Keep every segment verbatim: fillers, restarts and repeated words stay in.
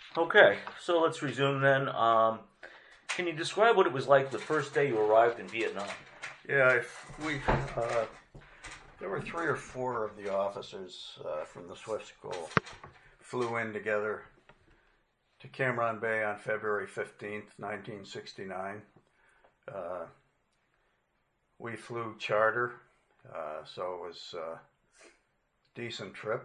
Okay, so let's resume then. Um, can you describe what it was like the first day you arrived in Vietnam? Yeah, if we uh, there were three or four of the officers uh, from the Swift School flew in together to Cam Ranh Bay on February fifteenth, nineteen sixty-nine. Uh, we flew charter, uh, so it was a decent trip.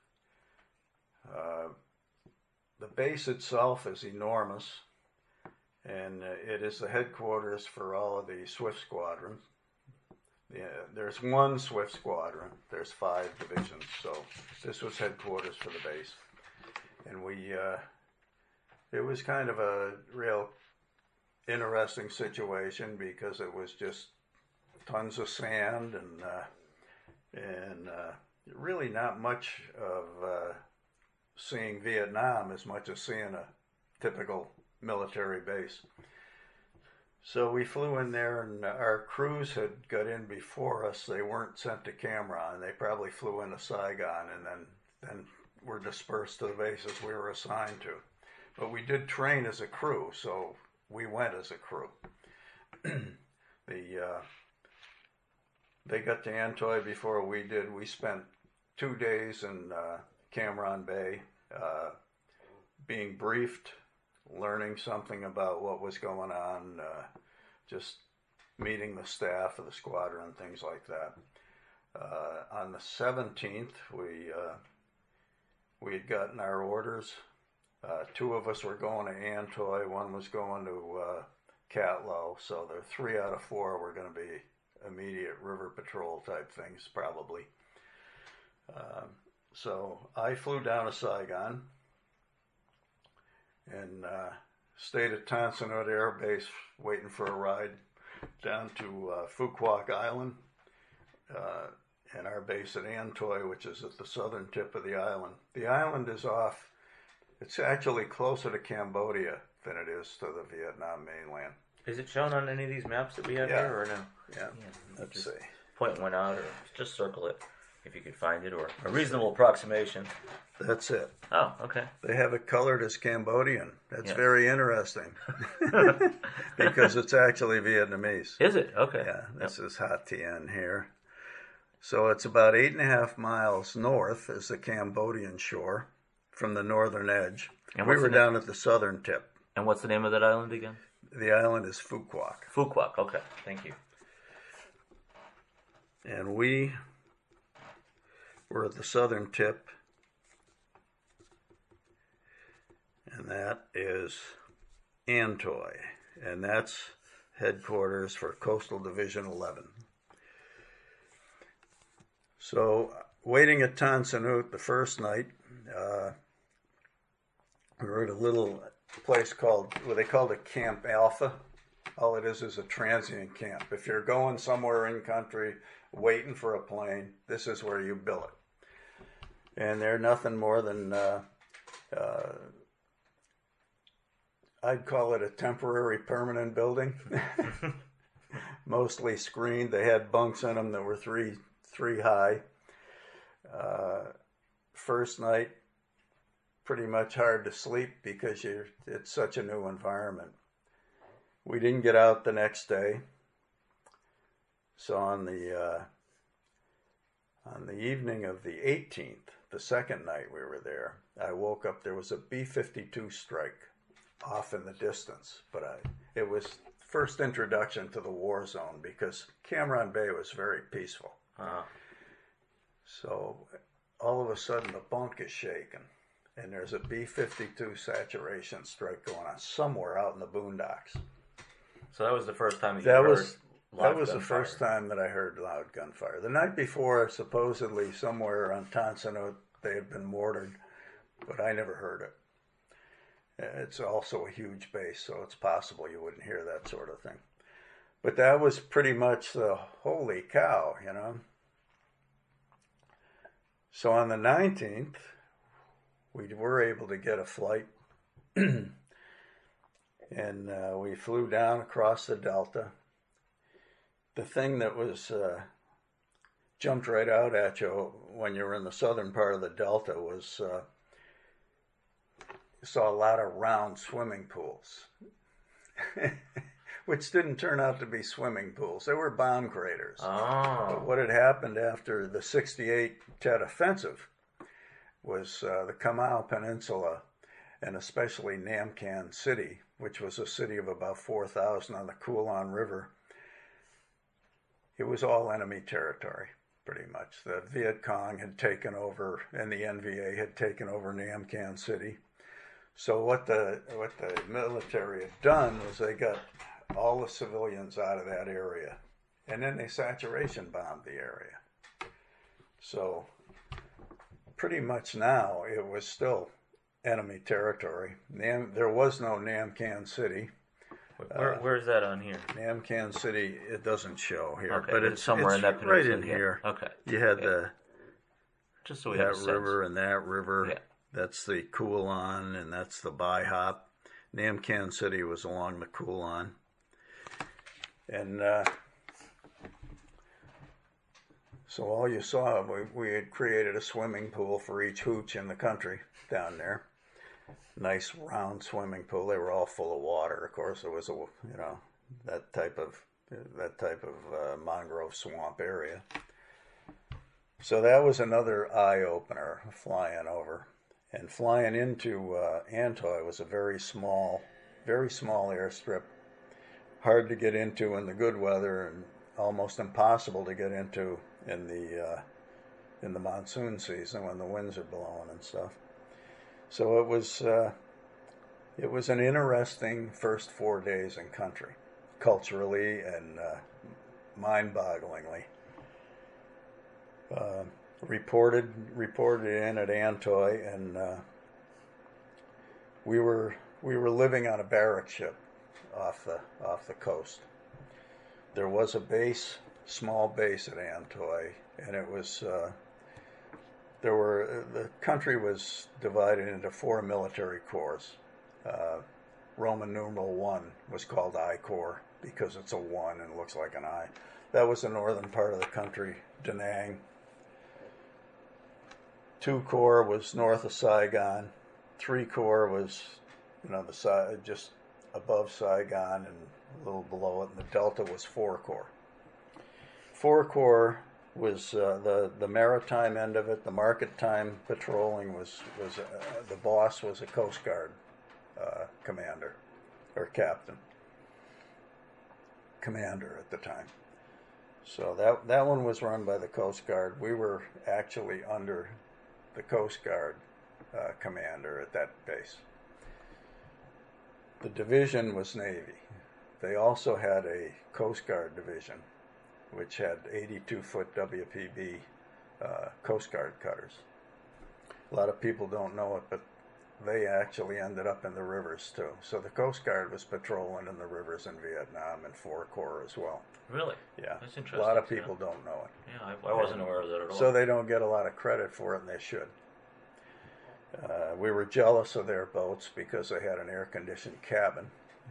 Uh, the base itself is enormous, and it is the headquarters for all of the Swift Squadrons. Yeah, there's one Swift Squadron. There's five divisions, so this was headquarters for the base, and we. Uh, it was kind of a real interesting situation because it was just tons of sand and uh, and uh, really not much of uh, seeing Vietnam as much as seeing a typical military base. So we flew in there, and our crews had got in before us. They weren't sent to Cam Ranh. They probably flew into Saigon and then then were dispersed to the bases we were assigned to. But we did train as a crew, so we went as a crew. the uh, they got to Antoy before we did. We spent two days in uh, Cam Ranh Bay, uh, being briefed, learning something about what was going on, uh, just meeting the staff of the squadron, things like that. Uh, on the seventeenth, we uh, we had gotten our orders. Uh, two of us were going to Antoy, one was going to uh, Catlow, so the three out of four were going to be immediate river patrol type things, probably. Uh, so I flew down to Saigon and uh, stayed at Tan Son Nhut Air Base waiting for a ride down to uh, Phu Quoc Island, uh, and our base at Antoy, which is at the southern tip of the island. The island is off. It's actually closer to Cambodia than it is to the Vietnam mainland. Is it shown on any of these maps that we have Yeah. here, or no? Yeah, Yeah. let's Just see. point one out, or just circle it if you could find it, or a reasonable approximation. That's it. Oh, okay. They have it colored as Cambodian. That's Yeah. very interesting because it's actually Vietnamese. Is it? Okay. Yeah, this Yep. is Ha Tien here. So it's about eight and a half miles north is the Cambodian shore from the northern edge. And We what's were the name? down at the southern tip. And what's the name of that island again? The island is Phu Quoc. Phu Quoc. Okay, thank you. And we were at the southern tip, and that is Antoy, and that's headquarters for Coastal Division eleven. So, waiting at Tan Son Nhut the first night, uh, we were at a little place called, well, they called it Camp Alpha. All it is is a transient camp. If you're going somewhere in country, waiting for a plane, this is where you bill it. And they're nothing more than, uh, uh, I'd call it a temporary permanent building. Mostly screened. They had bunks in them that were three three high. Uh, first night, pretty much hard to sleep because you're, it's such a new environment. We didn't get out the next day. So on the uh, on the evening of the eighteenth, the second night we were there, I woke up. There was a B fifty-two strike off in the distance, but I, it was first introduction to the war zone because Cam Ranh Bay was very peaceful. Uh, So all of a sudden the bunk is shaking, and there's a B fifty-two saturation strike going on somewhere out in the boondocks. so that was the first time that you That heard was live that was the gunfire. first time that I heard loud gunfire. The night before, supposedly somewhere on Tan Son Nhut, they had been mortared, but I never heard it. It's also a huge base, so it's possible you wouldn't hear that sort of thing. But that was pretty much the holy cow, you know. So on the nineteenth, we were able to get a flight, and uh, we flew down across the Delta. The thing that was uh, jumped right out at you when you were in the southern part of the Delta was uh, saw a lot of round swimming pools, which didn't turn out to be swimming pools. They were bomb craters. Oh. But what had happened after the sixty-eight Tet Offensive was uh, the Comal Peninsula, and especially Namcan City, which was a city of about four thousand on the Coulon River. It was all enemy territory, pretty much. The Viet Cong had taken over, and the N V A had taken over Namcan City. So what the what the military had done was they got all the civilians out of that area, and then they saturation bombed the area. So pretty much now it was still enemy territory. Nam, there was no Namcan City. Where, Uh, where is that on here? Namcan City, it doesn't show here, Okay, but but it's somewhere it's in that right peninsula in here. here. Okay. You had Okay. the Just so we have a that sense. river and that river. Yeah. That's the Coulon, and that's the Baihop. Namcan City was along the Coulon. And uh, so all you saw, we, we had created a swimming pool for each hooch in the country down there. Nice round swimming pool. They were all full of water. Of course, it was a you know that type of that type of uh, mangrove swamp area. So that was another eye opener flying over. And flying into uh, Antoi was a very small, very small airstrip, hard to get into in the good weather, and almost impossible to get into in the uh, in the monsoon season when the winds are blowing and stuff. So it was uh, it was an interesting first four days in country, culturally and uh, mind-bogglingly. Uh, reported reported in at Antoi, and uh, we were we were living on a barrack ship off the off the coast. There was a base, small base at Antoi, and it was uh, there were the country was divided into four military corps. Uh, Roman numeral one was called I Corps because it's a one and looks like an I. That was the northern part of the country, Da Nang. Two Corps was north of Saigon. Three Corps was, you know, the side just above Saigon and a little below it, and the Delta was Four Corps. Four Corps was uh, the the maritime end of it. The market time patrolling was was uh, the boss was a Coast Guard uh, commander or captain, commander at the time. So that that one was run by the Coast Guard. We were actually under the Coast Guard uh, commander at that base. The division was Navy. They also had a Coast Guard division, which had eighty-two foot W P B uh, Coast Guard cutters. A lot of people don't know it, but they actually ended up in the rivers too. So the Coast Guard was patrolling in the rivers in Vietnam and Four Corps as well. Really? Yeah. That's interesting. A lot of people yeah. don't know it. Yeah, I, I wasn't aware of that at all. So they don't get a lot of credit for it, and they should. Uh, we were jealous of their boats because they had an air-conditioned cabin.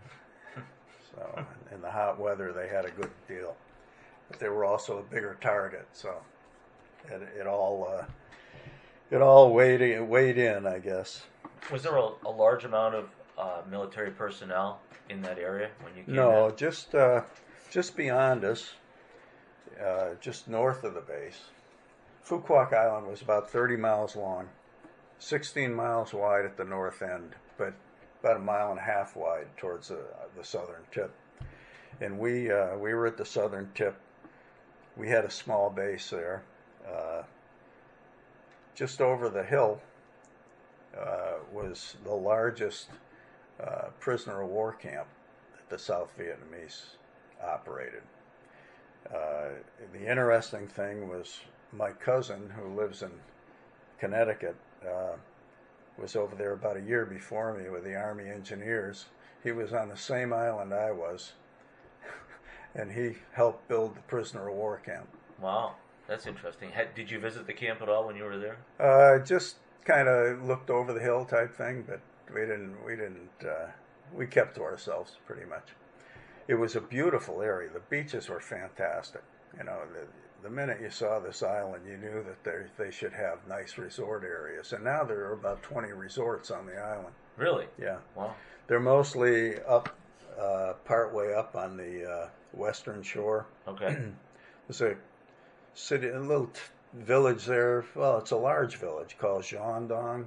So in the hot weather, they had a good deal. But they were also a bigger target, so it, it all uh, it all weighed in, weighed in, I guess. Was there a, a large amount of uh, military personnel in that area when you came No, in? just uh, just beyond us, uh, just north of the base. Phu Quoc Island was about thirty miles long, sixteen miles wide at the north end, but about a mile and a half wide towards the, the southern tip. And we uh, we were at the southern tip. We had a small base there. Uh, just over the hill uh, was the largest uh, prisoner of war camp that the South Vietnamese operated. Uh, the interesting thing was my cousin, who lives in Connecticut, uh, was over there about a year before me with the Army Engineers. He was on the same island I was, and he helped build the prisoner of war camp. Wow, that's interesting. Had, did you visit the camp at all when you were there? Uh, just kind of looked over the hill type thing, but we didn't. We didn't. Uh, we kept to ourselves pretty much. It was a beautiful area. The beaches were fantastic. You know, the, the minute you saw this island, you knew that they they should have nice resort areas. And now there are about twenty resorts on the island. Really? Yeah. Wow. They're mostly up, uh, part way up on the uh, western shore. Okay. There's a city, a little t- village there. Well, it's a large village called Shandong,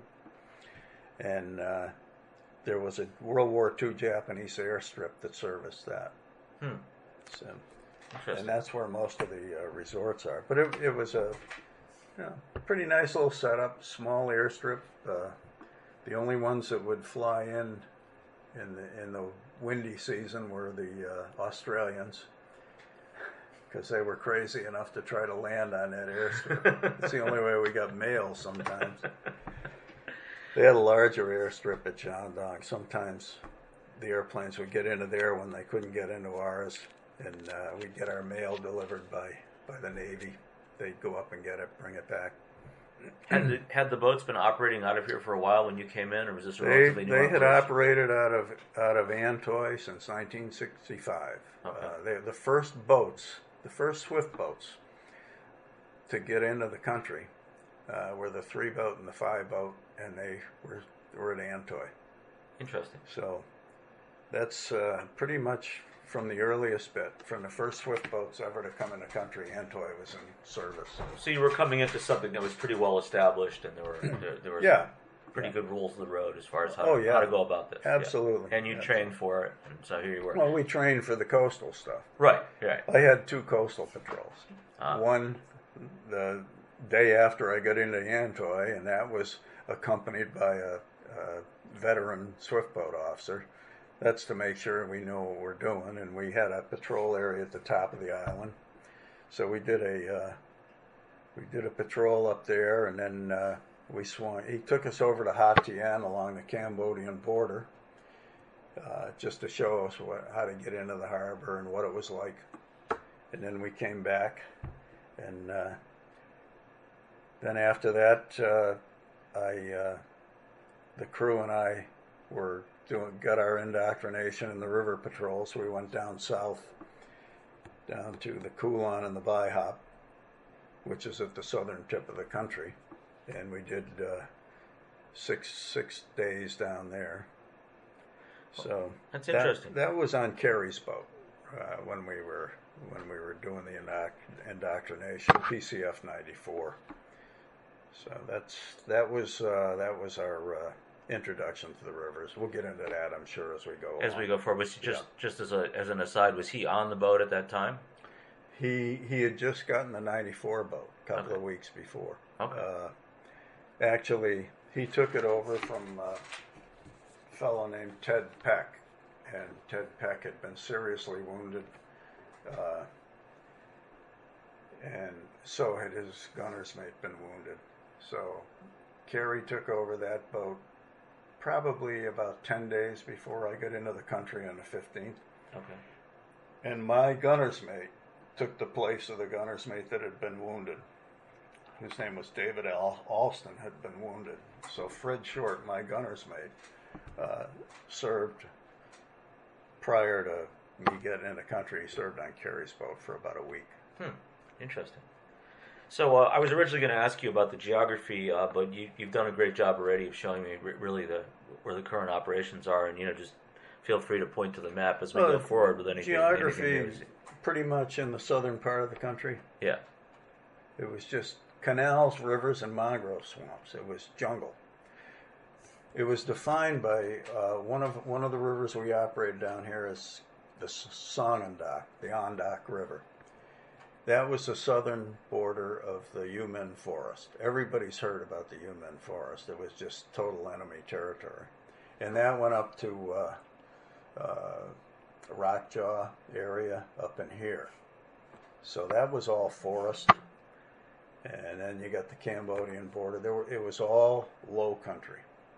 and uh, there was a World War Two Japanese airstrip that serviced that. Hmm. So, Interesting. and that's where most of the uh, resorts are. But it, it was a you know, pretty nice little setup, small airstrip. Uh, the only ones that would fly in in the in the windy season were the uh, Australians, because they were crazy enough to try to land on that airstrip. It's the only way we got mail sometimes. They had a larger airstrip at Shandong. Sometimes the airplanes would get into there when they couldn't get into ours, and uh, we'd get our mail delivered by, by the Navy. They'd go up and get it, bring it back. Had the, had the boats been operating out of here for a while when you came in, or was this a They relatively new they had operation? operated out of out of Antoy since nineteen sixty-five. Okay. Uh, they the first boats, the first swift boats to get into the country uh, were the three boat and the five boat, and they were were at Antoy. Interesting. So that's uh, pretty much from the earliest bit, from the first swift boats ever to come in the country. Antoy was in service. So you were coming into something that was pretty well established, and there were there, there were Yeah. some pretty good rules of the road as far as how, Oh, to, yeah. how to go about this. Yeah. Absolutely. And you trained for it, and so here you were. Well, we trained for the coastal stuff. Right. Right. I had two coastal patrols. Ah. One the day after I got into Antoy, and that was accompanied by a, a veteran swift boat officer. That's to make sure we knew what we're doing, and we had a patrol area at the top of the island. So we did a uh, we did a patrol up there, and then uh, we swung. He took us over to Ha Tien along the Cambodian border, uh, just to show us what, how to get into the harbor and what it was like. And then we came back, and uh, then after that, uh, I uh, the crew and I were doing got our indoctrination in the river patrol. So we went down south, down to the Kulon and the Baihop, which is at the southern tip of the country, and we did uh, six six days down there. So That's that, interesting. That was on Kerry's boat uh, when we were when we were doing the indoc- indoctrination, P C F ninety-four. So that's that was uh, that was our uh, introduction to the rivers. We'll get into that, I'm sure, as we go. As along. we go forward, was he just Yeah. just as a as an aside, was he on the boat at that time? He he had just gotten the ninety-four boat a couple Okay. of weeks before. Okay. Uh, actually, he took it over from uh, a fellow named Ted Peck, and Ted Peck had been seriously wounded, uh, and so had his gunner's mate been wounded. So Kerry took over that boat probably about ten days before I got into the country on the fifteenth. Okay. And my gunner's mate took the place of the gunner's mate that had been wounded. His name was David Al- Alston, had been wounded. So Fred Short, my gunner's mate, uh, served prior to me getting in the country. He served on Kerry's boat for about a week. Hmm. Interesting. So uh, I was originally going to ask you about the geography, uh, but you, you've done a great job already of showing me re- really the where the current operations are, and you know, just feel free to point to the map as we Well, go forward with anything. Geography, anything you see. pretty much in the southern part of the country. Yeah. It was just canals, rivers, and mangrove swamps. It was jungle. It was defined by uh, one of one of the rivers we operated down here is the Sonondak, the Ondak River. That was the southern border of the Yumen Forest. Everybody's heard about the Yumen Forest. It was just total enemy territory. And that went up to uh, uh, Rockjaw area up in here. So that was all forest. And then you got the Cambodian border. There were, it was all low country.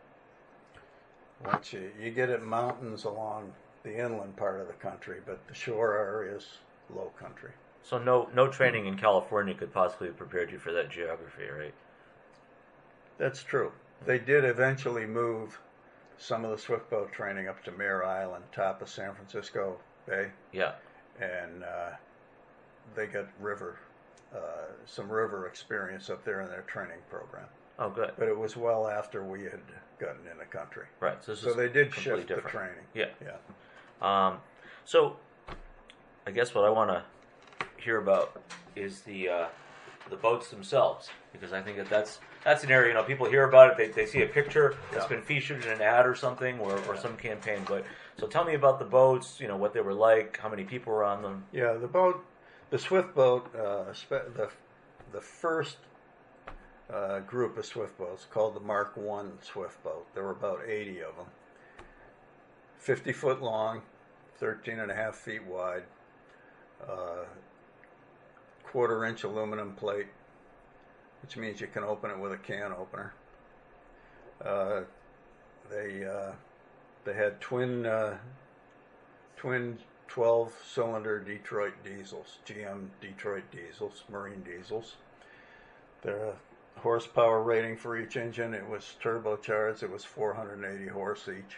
Once you, you get it mountains along the inland part of the country, but the shore areas, low country. So no no training in California could possibly have prepared you for that geography, right? That's true. They did eventually move some of the swift boat training up to Mare Island, top of San Francisco Bay, Yeah. and uh, they got river, uh, some river experience up there in their training program. Oh, good. But it was well after we had gotten in the country. Right. So, this So is they did completely shift the different. training. Yeah. Yeah. Um, so, I guess what I want to hear about is the uh, the boats themselves, because I think that that's that's an area, you know, people hear about it, they, they see a picture that's Yeah. been featured in an ad or something, or, or some campaign. But so tell me about the boats, you know, what they were like, how many people were on them. Yeah, the boat, the Swift boat, uh, spe- the the first uh, group of Swift boats called the Mark One Swift boat. There were about eighty of them, fifty foot long, thirteen and a half feet wide, uh, quarter inch aluminum plate, which means you can open it with a can opener. Uh, they uh, they had twin uh, twin twelve cylinder Detroit diesels, G M Detroit diesels, marine diesels. Their horsepower rating for each engine, it was turbocharged. It was four hundred eighty horse each.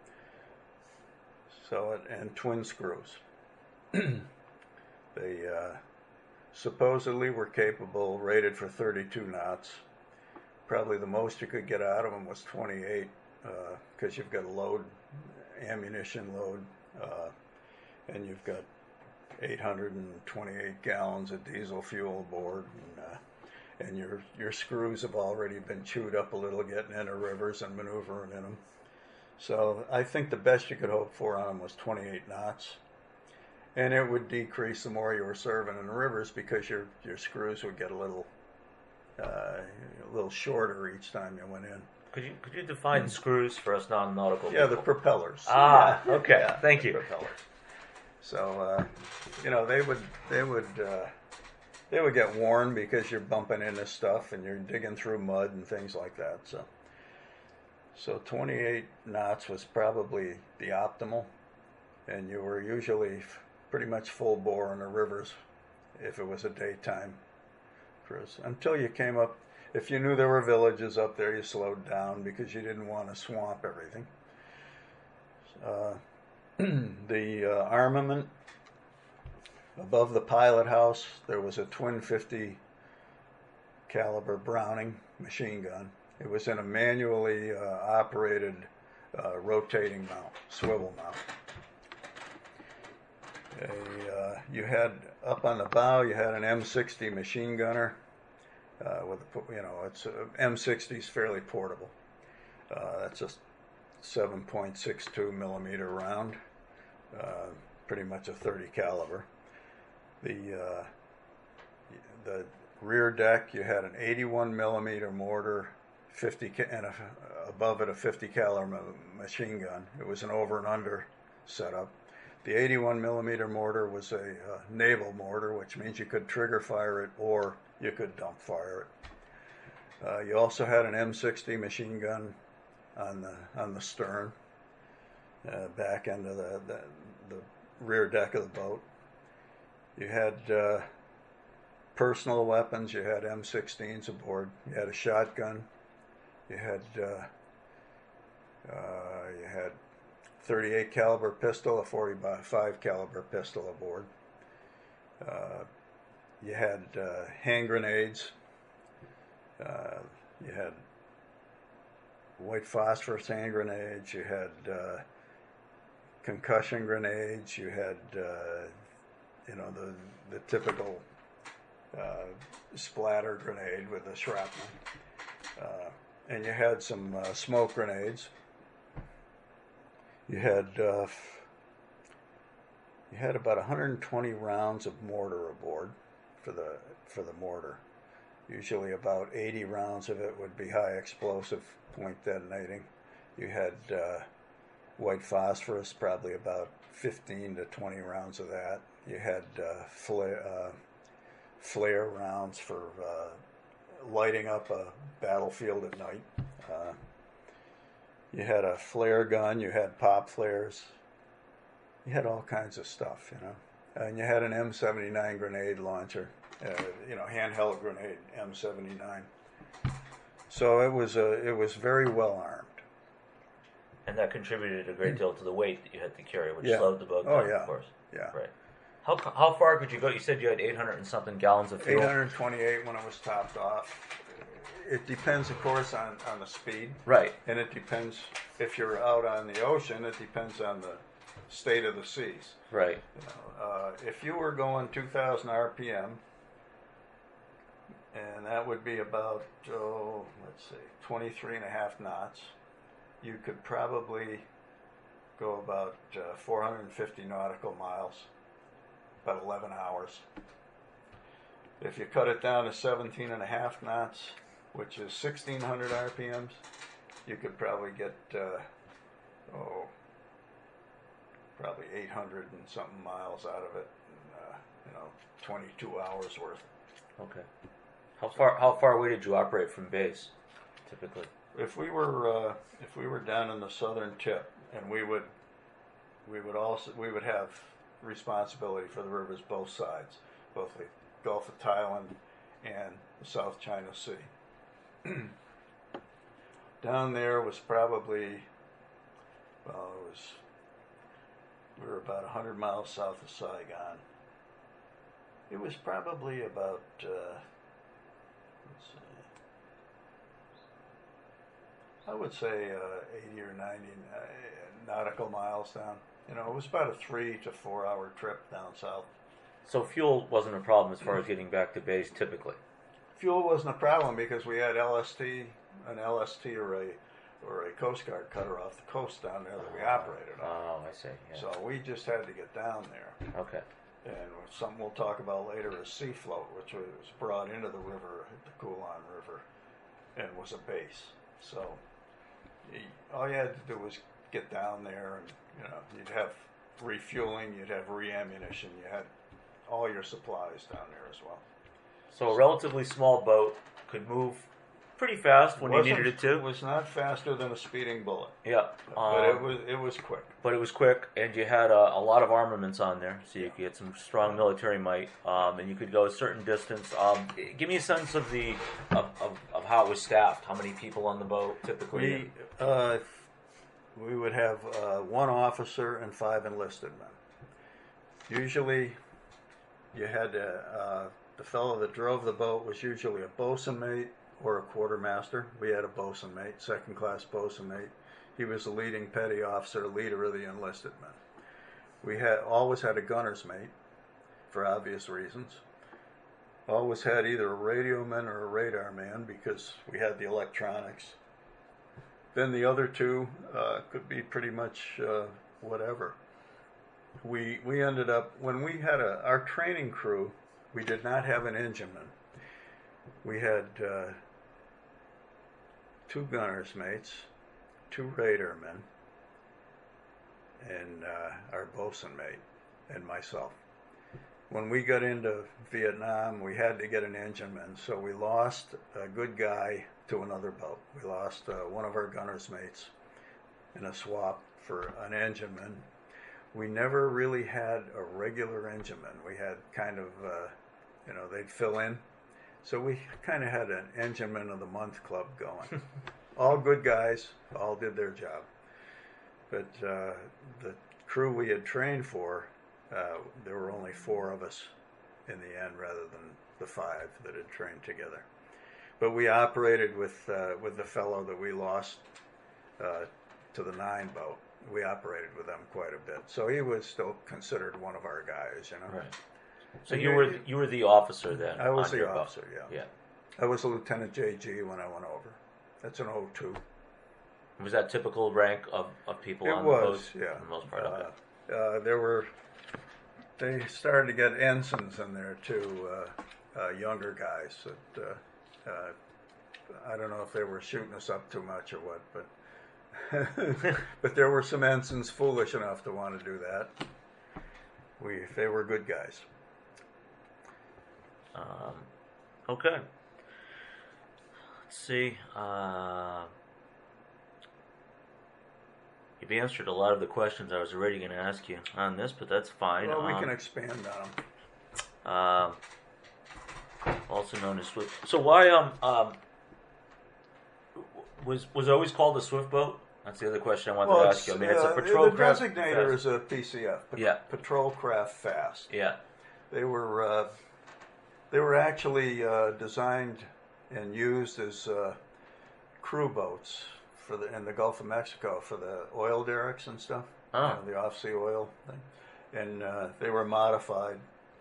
So and twin screws. They uh, supposedly were capable, rated for thirty-two knots. Probably the most you could get out of them was twenty-eight, because uh, you've got a load, ammunition load, uh, and you've got eight hundred twenty-eight gallons of diesel fuel aboard, and, uh, and your your screws have already been chewed up a little getting into rivers and maneuvering in them. So I think the best you could hope for on them was twenty-eight knots. And it would decrease the more you were serving in the rivers, because your your screws would get a little uh, a little shorter each time you went in. Could you could you define screws for us non-nautical Yeah, people? the propellers. Ah, Yeah, okay. yeah, Thank the you. Propellers. So uh, you know they would they would uh, they would get worn because you're bumping into stuff and you're digging through mud and things like that. So so twenty-eight knots was probably the optimal, and you were usually pretty much full bore in the rivers if it was a daytime cruise. Until you came up, if you knew there were villages up there, you slowed down because you didn't want to swamp everything. Uh, the uh, armament above the pilot house, there was a twin fifty caliber Browning machine gun. It was in a manually uh, operated uh, rotating mount, swivel mount. A, uh, you had up on the bow, you had an M sixty machine gunner. Uh, with a, you know, it's a, M sixty is fairly portable. Uh, that's a seven point six two millimeter round, uh, pretty much a thirty caliber. The uh, the rear deck, you had an eighty-one millimeter mortar, fifty ca- and a, above it a fifty caliber machine gun. It was an over and under setup. The eighty-one millimeter mortar was a uh, naval mortar, which means you could trigger fire it or you could dump fire it. Uh, you also had an M sixty machine gun on the on the stern, uh, back end of the, the the rear deck of the boat. You had uh, personal weapons. You had M sixteens aboard. You had a shotgun. You had uh, uh, you had thirty-eight caliber pistol, a forty-five caliber pistol aboard. Uh, you had uh, hand grenades. Uh, you had white phosphorus hand grenades. You had uh, concussion grenades. You had uh, you know the the typical uh, splatter grenade with the shrapnel, uh, and you had some uh, smoke grenades. You had uh, you had about one hundred twenty rounds of mortar aboard for the for the mortar. Usually about eighty rounds of it would be high explosive point detonating. You had uh, white phosphorus, probably about fifteen to twenty rounds of that. You had uh, flare, uh, flare rounds for uh, lighting up a battlefield at night. Uh, You had a flare gun, you had pop flares, you had all kinds of stuff, you know. And you had an M seventy-nine grenade launcher, uh, you know, handheld grenade, M seventy-nine. So it was a, it was very well armed. And that contributed a great deal to the weight that you had to carry, which Yeah. slowed the boat Oh, down, yeah. of course. Yeah. Right. How how far could you go? You said you had eight hundred and something gallons of fuel. eight hundred twenty-eight when it was topped off. it depends, of course, on, on the speed. Right. And it depends, if you're out on the ocean, it depends on the state of the seas. Right. You know, uh, if you were going two thousand R P M, and that would be about, oh, let's see, twenty-three and a half knots, you could probably go about uh, four hundred fifty nautical miles, about eleven hours. If you cut it down to seventeen and a half knots, which is sixteen hundred R P Ms, you could probably get, uh, oh, probably eight hundred and something miles out of it, in, uh, you know, twenty-two hours worth. Okay. How far how far away did you operate from base, typically? If we were uh, if we were down in the southern tip, and we would we would also we would have responsibility for the rivers both sides, both the Gulf of Thailand and the South China Sea. Down there was probably, well, it was we were about a hundred miles south of Saigon. It was probably about uh, let's see, I would say uh, eighty or ninety uh, nautical miles down. You know, it was about a three to four hour trip down south. So fuel wasn't a problem as far as getting back to base, typically. Fuel wasn't a problem because we had L S T, an L S T or a or a Coast Guard cutter off the coast down there that we operated on. Oh, I see. Yeah. So we just had to get down there. Okay. And something we'll talk about later is Sea Float, which was brought into the river, the Kulon River, and was a base. So you, all you had to do was get down there, and you know you'd have refueling, you'd have re-ammunition, you had all your supplies down there as well. So a relatively small boat could move pretty fast when you Wasn't- needed it to. It was not faster than a speeding bullet, Yeah. but it Um, was it was quick. but it was quick, and you had a, a lot of armaments on there, so you could get some strong military might, um, and you could go a certain distance. Um, give me a sense of the of, of, of how it was staffed. How many people on the boat typically? We uh, we would have uh, one officer and five enlisted men. Usually, you had to, uh, the fellow that drove the boat was usually a bosun mate or a quartermaster. We had a bosun mate, second class bosun mate. He was the leading petty officer, leader of the enlisted men. We had always had a gunner's mate, for obvious reasons. Always had either a radio man or a radar man because we had the electronics. Then the other two uh, could be pretty much uh, whatever. We we ended up, when we had a, our training crew, we did not have an engineman. We had uh, two gunner's mates, two radar men, and uh, our bosun mate, and myself. When we got into Vietnam, we had to get an engineman, so we lost a good guy to another boat. We lost uh, one of our gunner's mates in a swap for an engineman. We never really had a regular engineman. We had kind of, uh, you know, they'd fill in. So we kind of had an engineman of the month club going. All good guys, all did their job. But uh, the crew we had trained for, uh, there were only four of us in the end rather than the five that had trained together. But we operated with uh, with the fellow that we lost uh, to the nine boat. We operated with them quite a bit, so he was still considered one of our guys, you know. Right. So you were the, you were the officer then. I was on the your boat. officer, yeah. Yeah. I was a Lieutenant J G when I went over. That's an O two. Was that typical rank of, of people It on was, the boat? yeah. For the most part of it. Uh, uh, there were, they started to get ensigns in there too, uh, uh, younger guys. That, uh, uh, I don't know if they were shooting us up too much or what, but but there were some ensigns foolish enough to want to do that. We, they were good guys. Um, okay. Let's see. Uh, you've answered a lot of the questions I was already going to ask you on this, but that's fine. Well, we um, can expand on them. Uh, also known as Swift. So why um um was was it always called a Swift boat? That's the other question I wanted Well, to it's, ask you. I mean, it's a uh, patrol the craft. designator fast. is a P C F, pat- Yeah. Patrol Craft Fast. Yeah. They were uh, they were actually uh, designed and used as uh, crew boats for the in the Gulf of Mexico for the oil derricks and stuff, Oh. you know, the off-sea oil thing, and uh, they were modified,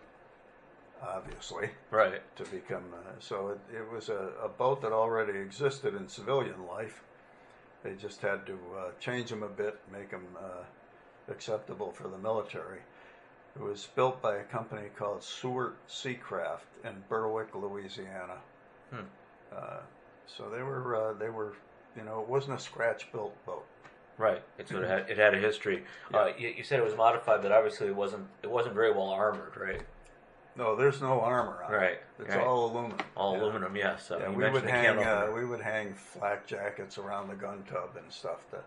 obviously, Right. to become. Uh, so it, it was a, a boat that already existed in civilian life. They just had to uh, change them a bit, make them uh, acceptable for the military. It was built by a company called Seward Seacraft in Berwick, Louisiana. Hmm. Uh, so they were, uh, they were, you know, it wasn't a scratch-built boat. Right. It sort of had, it had a history. Yeah. Uh, you, you said it was modified, but obviously it wasn't. It wasn't very well armored, right? No, there's no armor on Right. it. It's right. all aluminum. All yeah. aluminum. Yeah. So Yeah, you we would mentioned the hang, can uh, opener. we would hang flak jackets around the gun tub and stuff to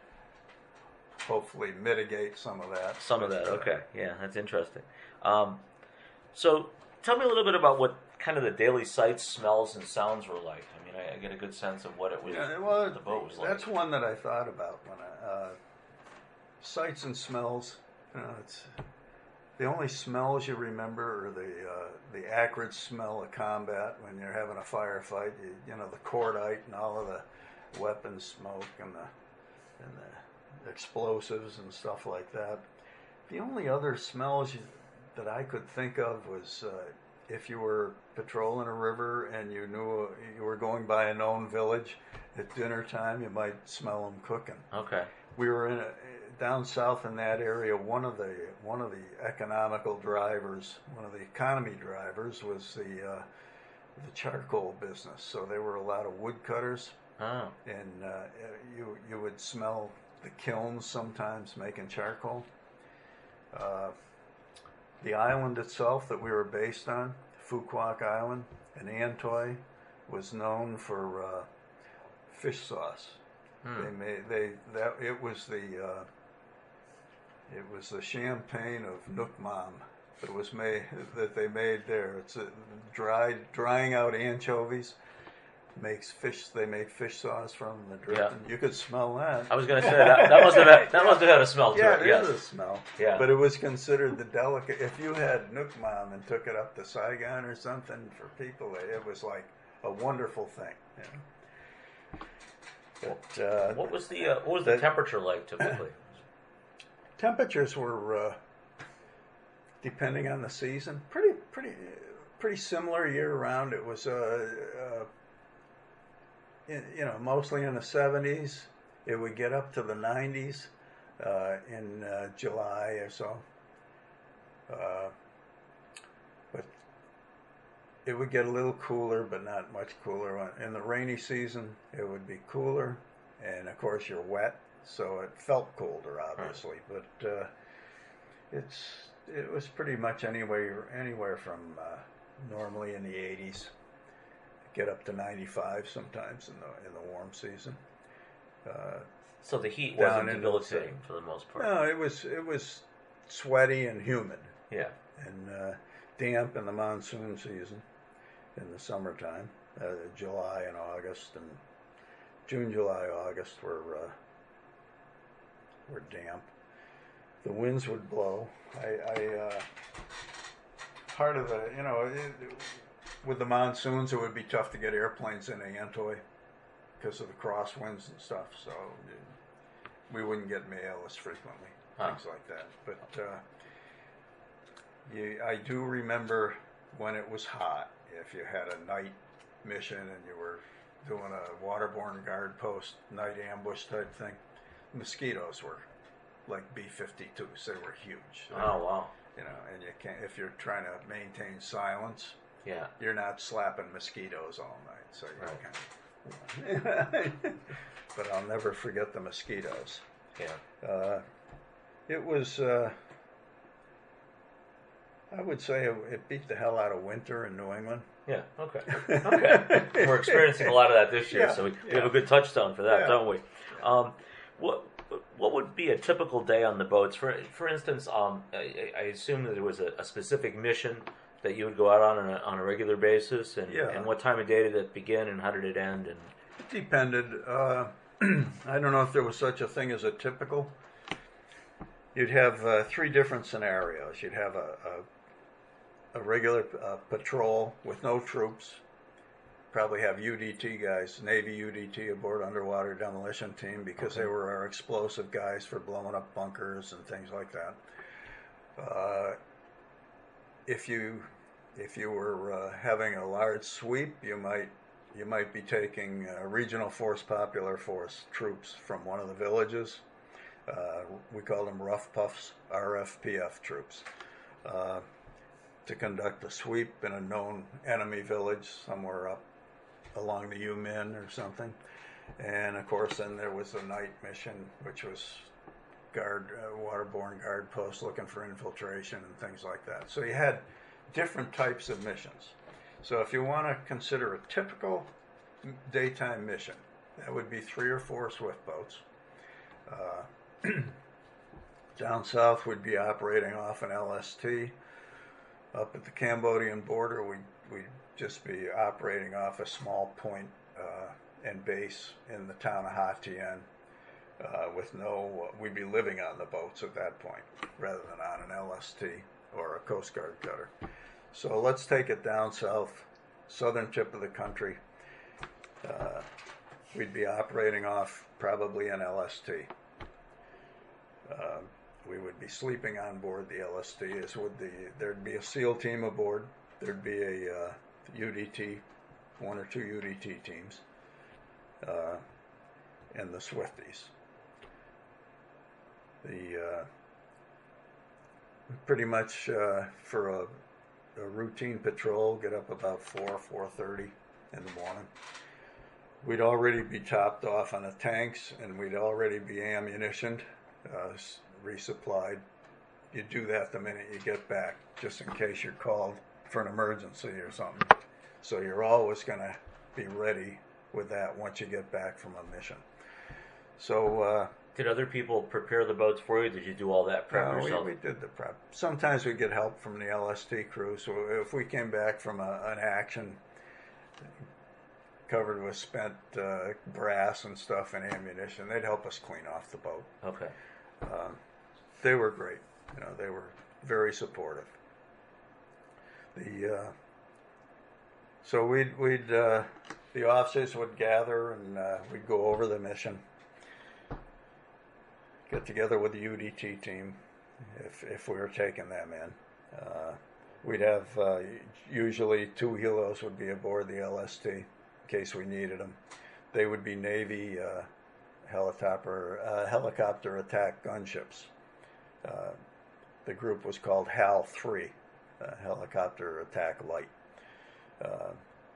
hopefully mitigate some of that. Some of But, that. uh, Okay. Yeah, that's interesting. Um, so tell me a little bit about what kind of the daily sights, smells, and sounds were like. I mean, I, I get a good sense of what it was. Yeah, well, the boat was like. that's one that I thought about when I, uh, sights and smells. You know, it's the only smells you remember are the uh, the acrid smell of combat when you're having a firefight. You, you know, the cordite and all of the weapons smoke and the and the explosives and stuff like that. The only other smells you, that I could think of was uh, if you were patrolling a river and you knew you were going by a known village at dinner time, you might smell them cooking. Okay. We were in a, down south in that area. One of the one of the economical drivers, one of the economy drivers, was the uh, the charcoal business. So there were a lot of woodcutters, Oh. and uh, you you would smell the kilns sometimes making charcoal. Uh, the island itself that we were based on, Fuquoc Island in Antoy, was known for uh, fish sauce. Hmm. They made they that it was the uh, it was the champagne of Nookmam that was made that they made there. It's a dried drying out anchovies makes fish. They made fish sauce from the dripping. You could smell that. I was going to say that. That must have had, that must have had a smell to Yeah, it. it Yes. is a smell. Yeah. But it was considered the delicate. If you had Nookmam and took it up to Saigon or something for people, it was like a wonderful thing. You know? But uh, What was the uh, what was the that- temperature like typically? temperatures were, uh, depending on the season, pretty pretty pretty similar year round. It was, uh, uh, in, you know, mostly in the seventies. It would get up to the nineties uh, in uh, July or so. Uh, but it would get a little cooler, but not much cooler. In the rainy season, it would be cooler, and of course you're wet, so it felt colder, obviously. Right. But uh, it's it was pretty much anywhere anywhere from uh, normally in the eighties, get up to ninety-five sometimes in the in the warm season. Uh, So the heat down wasn't into debilitating the- for the most part. no, it was it was sweaty and humid Yeah. and uh, damp in the monsoon season, in the summertime, uh, July and August, and June, July, August were uh, were damp. The winds would blow. I, I uh, part of the you know it, with the monsoons, it would be tough to get airplanes into Antoy because of the crosswinds and stuff. So uh, we wouldn't get mail as frequently, Huh. things like that. But uh, you, I do remember when it was hot. If you had a night mission and you were doing a waterborne guard post night ambush type thing, mosquitoes were like B fifty-twos. They were huge. They Oh were, wow. You know, and you can't if you're trying to maintain silence, Yeah. you're not slapping mosquitoes all night. So you Right. kind of. But I'll never forget the mosquitoes. Yeah. Uh, it was. Uh, I would say it, it beat the hell out of winter in New England. Yeah. Okay. Okay. We're experiencing a lot of that this year, Yeah, so we, we yeah. have a good touchstone for that, Yeah. don't we? Um, what what would be a typical day on the boats? For for instance, um, I, I assume that there was a, a specific mission that you would go out on on a, on a regular basis, and, Yeah. and what time of day did it begin, and how did it end? And It depended. Uh, I don't know if there was such a thing as a typical. You'd have uh, three different scenarios. You'd have a, a, a regular uh, patrol with no troops. probably have U D T guys, Navy U D T aboard underwater demolition team, because they were our explosive guys for blowing up bunkers and things like that. Uh, if you if you were uh, having a large sweep, you might you might be taking uh, Regional Force Popular Force troops from one of the villages. Uh, we call them Rough Puffs, R F P F troops, uh, to conduct a sweep in a known enemy village somewhere up along the U Min or something. And of course, then there was the night mission, which was guard, uh, waterborne guard posts looking for infiltration and things like that. So you had different types of missions. So if you want to consider a typical daytime mission, that would be three or four swift boats. Uh, down south, we'd be operating off an L S T. Up at the Cambodian border, we'd, we'd just be operating off a small point uh, and base in the town of Ha Tien. Uh, with no, uh, we'd be living on the boats at that point, rather than on an L S T or a Coast Guard cutter. So let's take it down south, southern tip of the country. Uh, we'd be operating off probably an L S T. Uh, we would be sleeping on board the L S T, as would the, there'd be a SEAL team aboard, there'd be a uh, U D T, one or two U D T teams, uh, and the Swifties. The uh, pretty much uh, for a, a routine patrol, get up about four, four thirty in the morning. We'd already be topped off on the tanks, and we'd already be ammunitioned, uh, resupplied. You do that the minute you get back, just in case you're called for an emergency or something. So you're always going to be ready with that once you get back from a mission. So. Uh, Did other people prepare the boats for you? Did you do all that prep uh, yourself? We, we did the prep. Sometimes we get help from the L S T crew. So if we came back from a, an action covered with spent uh, brass and stuff and ammunition, they'd help us clean off the boat. Okay. Um, they were great. You know, they were very supportive. The uh, so we'd we'd uh, the officers would gather, and uh, we'd go over the mission. Get together with the U D T team if if we were taking them in. Uh, we'd have uh, usually two helos would be aboard the L S T in case we needed them. They would be Navy uh, helicopter uh, helicopter attack gunships. Uh, the group was called H A L three, uh, Helicopter Attack Light. Uh,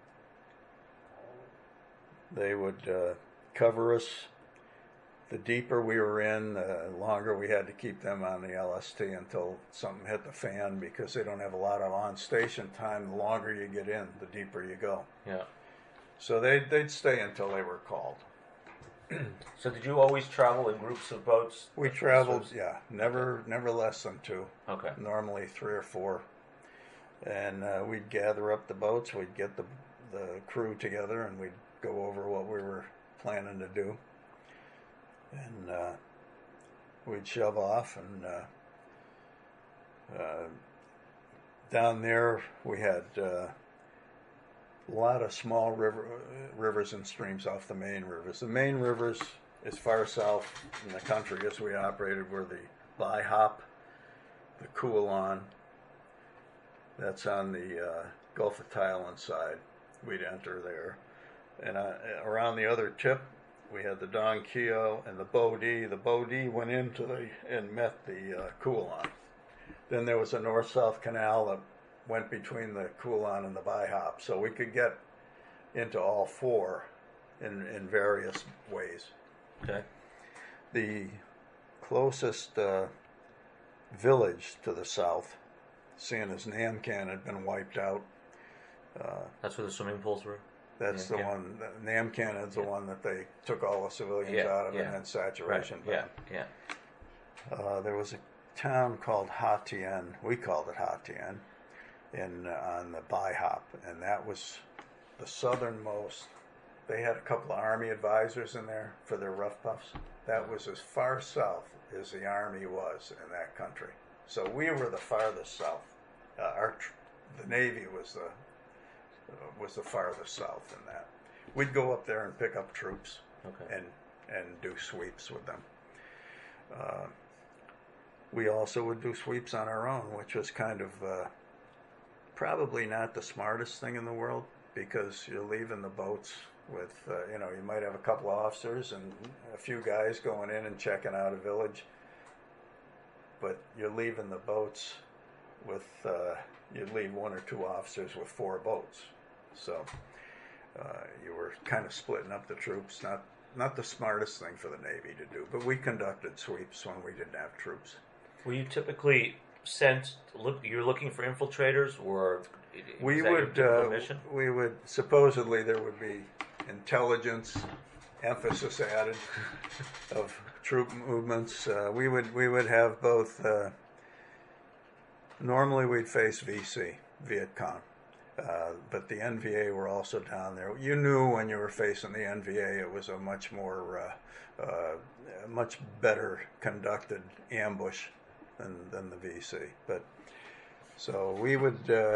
they would uh, cover us. The deeper we were in, the longer we had to keep them on the L S T until something hit the fan, because they don't have a lot of on-station time. The longer you get in, the deeper you go. Yeah. So they'd, they'd stay until they were called. So did you always travel in groups of boats? We traveled, yeah, never never less than two. Okay. Normally three or four. And uh, we'd gather up the boats, we'd get the, the crew together, and we'd go over what we were planning to do. And uh, we'd shove off, and uh, uh, down there we had uh, a lot of small river, rivers and streams off the main rivers. The main rivers, as far south in the country as we operated, were the Bai Hop, the Kualon. That's on the uh, Gulf of Thailand side. We'd enter there. And uh, around the other tip, we had the Don Kio and the Bodhi. The Bodhi went into the and met the uh, Kualon. Then there was a north-south canal that went between the Kualon and the Bai Hop, so we could get into all four in in various ways. Okay. The closest uh, village to the south, seeing as Namcan had been wiped out. Uh, That's where the swimming pools were? That's Yeah, the yeah. one. Namcan is the Yeah. one that they took all the civilians Yeah, out of, yeah. and then saturation. Right. Yeah, yeah. Uh, there was a town called Ha Tien. We called it Ha Tien, in uh, on the Bai Hop, and that was the southernmost. They had a couple of Army advisors in there for their rough puffs. That was as far south as the Army was in that country. So we were the farthest south. Uh, our tr- the Navy was the uh, was the farthest south in that. We'd go up there and pick up troops Okay. and and do sweeps with them. Uh, we also would do sweeps on our own, which was kind of uh, probably not the smartest thing in the world, because you're leaving the boats with, uh, you know, you might have a couple of officers and a few guys going in and checking out a village, but you're leaving the boats with, uh, you'd leave one or two officers with four boats. So uh, you were kind of splitting up the troops, not not the smartest thing for the Navy to do, but we conducted sweeps when we didn't have troops. Were you typically sent? Look, you're looking for infiltrators, or We was that your would, typical uh, mission? we would, supposedly there would be intelligence, emphasis added of troop movements. Uh, we would, we would have both, uh, normally we'd face V C, Viet Cong. Uh, but the N V A were also down there. You knew when you were facing the N V A, it was a much more, uh, uh, much better conducted ambush than, than the V C. But so we would uh,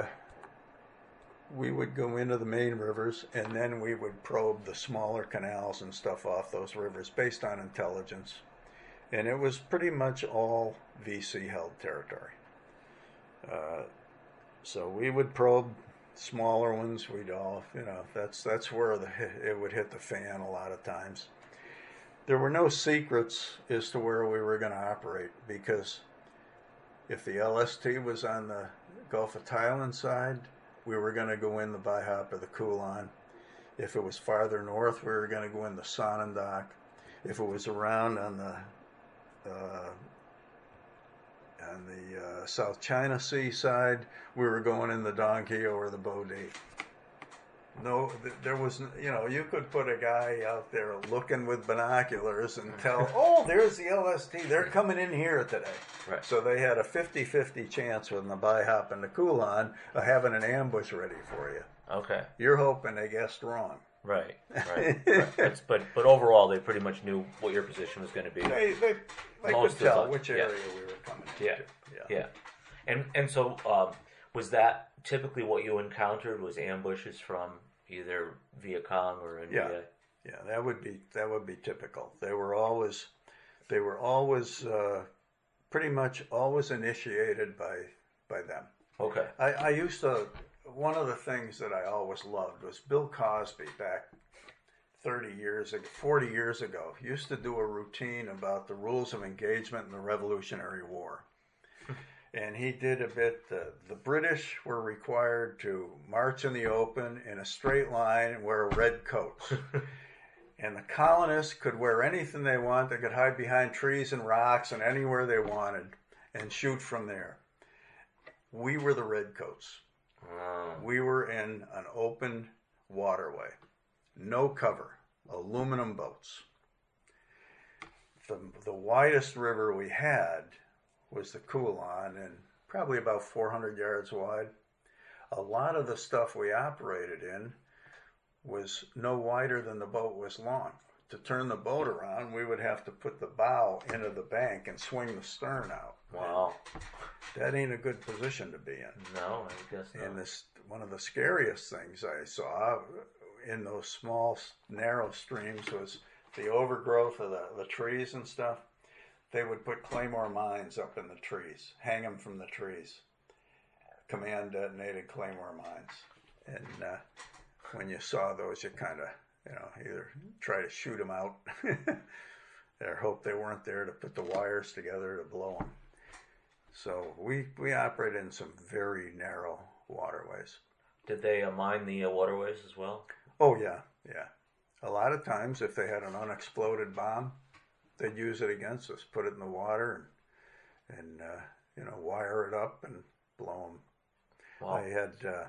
we would go into the main rivers, and then we would probe the smaller canals and stuff off those rivers based on intelligence, and it was pretty much all V C held territory. Uh, so we would probe smaller ones. We'd all, you know, that's that's where the, it would hit the fan a lot of times. There were no secrets as to where we were going to operate, because if the L S T was on the Gulf of Thailand side, we were going to go in the Baihap or the Kulan. If it was farther north, we were going to go in the Sanandak. If it was around on the uh, on the uh, South China Sea side, we were going in the Don Quixote or the Bodhi. No, th- there was, you know, you could put a guy out there looking with binoculars and tell, oh, there's the L S T, they're coming in here today. Right. So they had a fifty-fifty chance with the Baihap and the Kulan of having an ambush ready for you. Okay. You're hoping they guessed wrong. Right. Right. right. That's, but but overall, they pretty much knew what your position was going to be. They they, they Most could tell of the- which yeah. area we were coming Yeah. into. Yeah. And and so um, was that typically what you encountered? Was ambushes from either Viet Cong or N V A? Yeah. Yeah, that would be that would be typical. They were always they were always uh, pretty much always initiated by by them. Okay. I, I used to, one of the things that I always loved was Bill Cosby back thirty years ago, forty years ago, used to do a routine about the rules of engagement in the Revolutionary War. And he did a bit, uh, the British were required to march in the open in a straight line and wear red coats. And the colonists could wear anything they want. They could hide behind trees and rocks and anywhere they wanted and shoot from there. We were the redcoats. Oh. We were in an open waterway, no cover, aluminum boats. The, the widest river we had was the Kulan, and probably about four hundred yards wide. A lot of the stuff we operated in was no wider than the boat was long. To turn the boat around, we would have to put the bow into the bank and swing the stern out. Wow. That ain't a good position to be in. No, I guess not. And this, one of the scariest things I saw in those small, narrow streams was the overgrowth of the, the trees and stuff. They would put claymore mines up in the trees, hang them from the trees. Command detonated claymore mines. And uh, when you saw those, you kind of, you know, either try to shoot them out or hope they weren't there to put the wires together to blow them. So we, we operated in some very narrow waterways. Did they uh, mine the uh, waterways as well? Oh, yeah, yeah. A lot of times, if they had an unexploded bomb, they'd use it against us, put it in the water and, and uh, you know, wire it up and blow them. Wow. I had uh,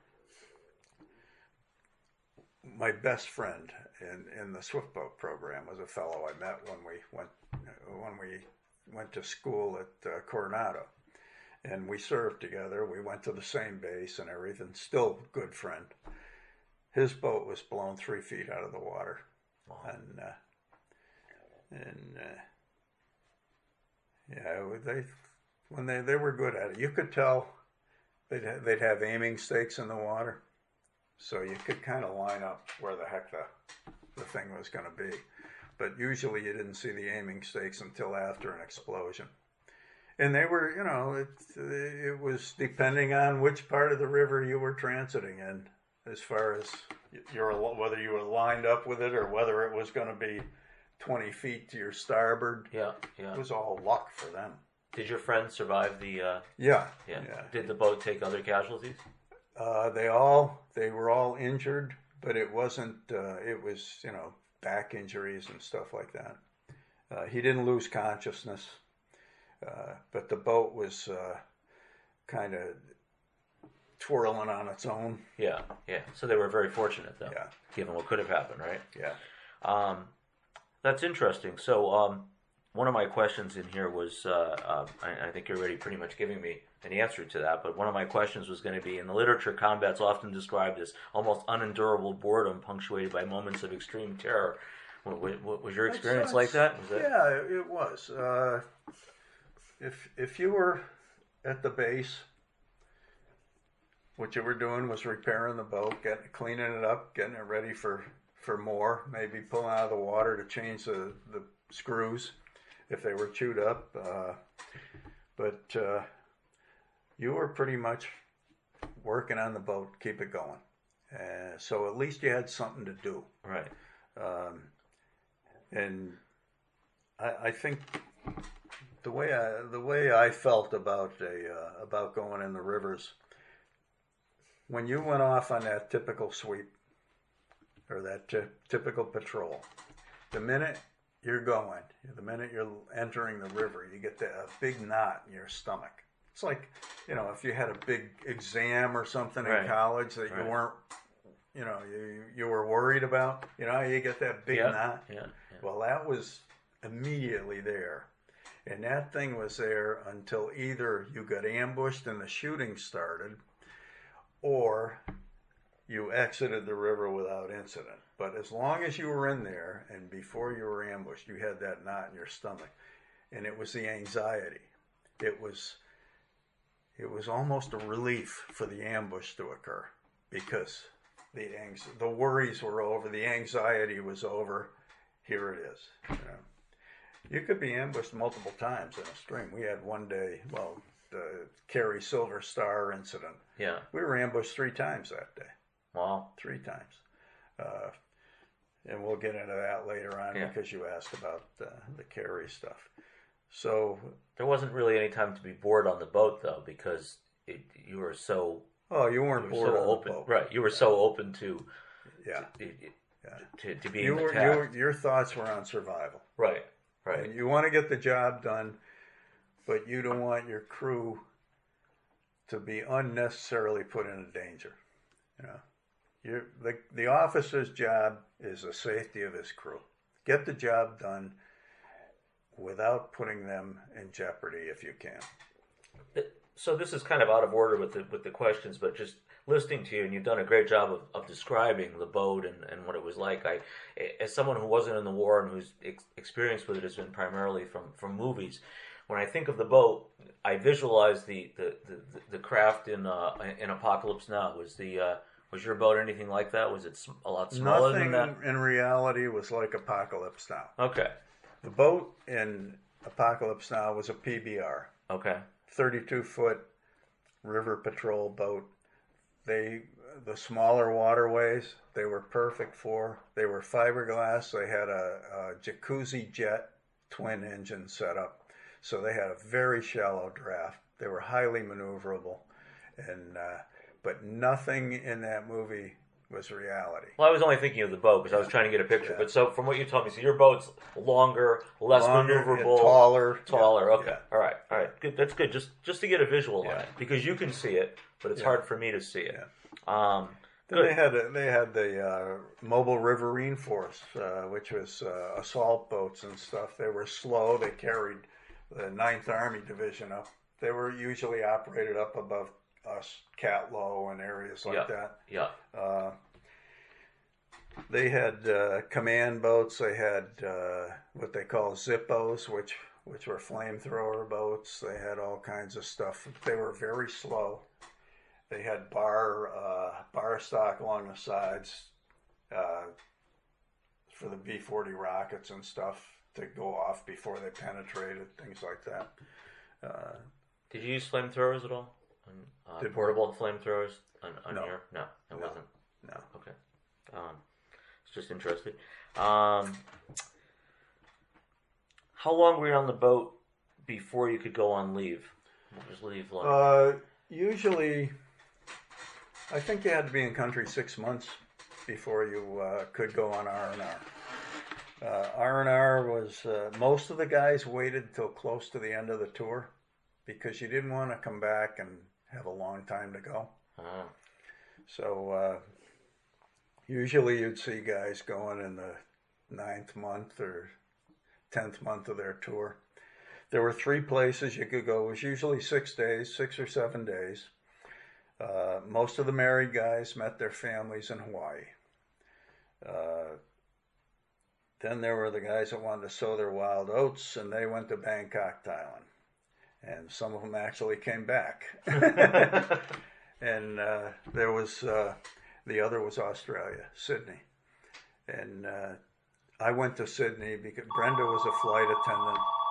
my best friend in, in the Swift Boat program was a fellow I met when we went when we went to school at uh, Coronado, and we served together. We went to the same base and everything. Still good friend. His boat was blown three feet out of the water, Wow. and uh, and uh, yeah, they when they they were good at it. You could tell they'd ha- they'd have aiming stakes in the water, so you could kind of line up where the heck the, the thing was going to be. But usually you didn't see the aiming stakes until after an explosion. And they were, you know, it, it was depending on which part of the river you were transiting in, as far as your, whether you were lined up with it or whether it was going to be twenty feet to your starboard. Yeah, yeah. It was all luck for them. Did your friends survive the? Uh, yeah, yeah, yeah. Did the boat take other casualties? Uh, they all, they were all injured, but it wasn't, uh, it was, you know, back injuries and stuff like that. Uh, he didn't lose consciousness, uh, but the boat was uh, kind of twirling on its own. Yeah, yeah. So they were very fortunate, though, yeah. given what could have happened, right? Yeah. Um, that's interesting. So um, one of my questions in here was, uh, uh, I, I think you're already pretty much giving me an answer to that, but one of my questions was going to be, in the literature, combat's often described as almost unendurable boredom punctuated by moments of extreme terror. What, what, was your experience that's, like that? Was that? Yeah, it was. Uh, if if you were at the base, what you were doing was repairing the boat, getting cleaning it up, getting it ready for, for more, maybe pulling out of the water to change the, the screws if they were chewed up. Uh, but uh, you were pretty much working on the boat, keep it going. Uh, so at least you had something to do. Right. Um, and I, I think the way I the way I felt about a uh, about going in the rivers, when you went off on that typical sweep or that t- typical patrol, the minute you're going, the minute you're entering the river, you get the, a big knot in your stomach. It's like, you know, if you had a big exam or something right. in college that right. you weren't, you know, you you were worried about, you know, you get that big yeah. knot. Yeah. Yeah. Well, that was immediately there. And that thing was there until either you got ambushed and the shooting started, or you exited the river without incident. But as long as you were in there and before you were ambushed, you had that knot in your stomach. And it was the anxiety. It was it was almost a relief for the ambush to occur, because the anx- the worries were over, the anxiety was over. Here it is. You know. You could be ambushed multiple times in a stream. We had one day, well, the Kerry Silver Star incident. Yeah. We were ambushed three times that day. Wow. Three times. Uh, and we'll get into that later on yeah. because you asked about uh, the Kerry stuff. So there wasn't really any time to be bored on the boat, though, because it, you were so. Oh, you weren't you were bored so on open, the boat. right? You were so open to. Yeah. To, yeah. to, to being you were, attacked. you were, your thoughts were on survival. Right. Right. And you want to get the job done, but you don't want your crew to be unnecessarily put into danger. You know, you the the officer's job is the safety of his crew. Get the job done without putting them in jeopardy if you can. So this is kind of out of order with the with the questions, but just listening to you, and you've done a great job of, of describing the boat and, and what it was like. I, as someone who wasn't in the war and whose ex- experience with it has been primarily from, from movies, when I think of the boat, I visualize the the, the, the craft in uh, in Apocalypse Now. Was the uh, was your boat anything like that? Was it a lot smaller Nothing than that? in reality was like Apocalypse Now. Okay. The boat in Apocalypse Now was a P B R. Okay. thirty-two foot river patrol boat. They, the smaller waterways, they were perfect for. They were fiberglass. They had a, a jacuzzi jet twin engine setup, so they had a very shallow draft. They were highly maneuverable, and uh, but nothing in that movie was reality. Well, I was only thinking of the boat because I was trying to get a picture. Yeah. But so from what you told me, so your boat's longer, less Longer, maneuverable, taller, taller. Yeah. Okay, Yeah. all right, all right, good. That's good. Just just to get a visual Yeah. on it, because you can see it, but it's Yeah. hard for me to see it. Yeah. Um, Then good. they had a, they had the uh, mobile riverine force, uh, which was uh, assault boats and stuff. They were slow. They carried the Ninth Army Division up. They were usually operated up above us, Catlow and areas like Yeah. that. Yeah. Uh, they had uh, command boats. They had uh, what they call Zippos, which which were flamethrower boats. They had all kinds of stuff. They were very slow. they had bar uh, bar stock along the sides uh, for the B forty rockets and stuff to go off before they penetrated, things like that. Uh, Did you use flamethrowers at all? Uh, Did portable flamethrowers on, on No. here? No, it No. wasn't. no. Okay. Um, it's just interested. Um, how long were you on the boat before you could go on leave? What was leave like? Uh, usually, I think you had to be in country six months before you uh, could go on R and R. Uh, R and R was, uh, most of the guys waited till close to the end of the tour because you didn't want to come back and have a long time to go. Uh, So uh, usually you'd see guys going in the ninth month or tenth month of their tour. There were three places you could go. It was usually six days, six or seven days. Uh, most of the married guys met their families in Hawaii. Uh, then there were the guys that wanted to sow their wild oats, and they went to Bangkok, Thailand. And some of them actually came back. And uh, there was, uh, the other was Australia, Sydney. And uh, I went to Sydney because Brenda was a flight attendant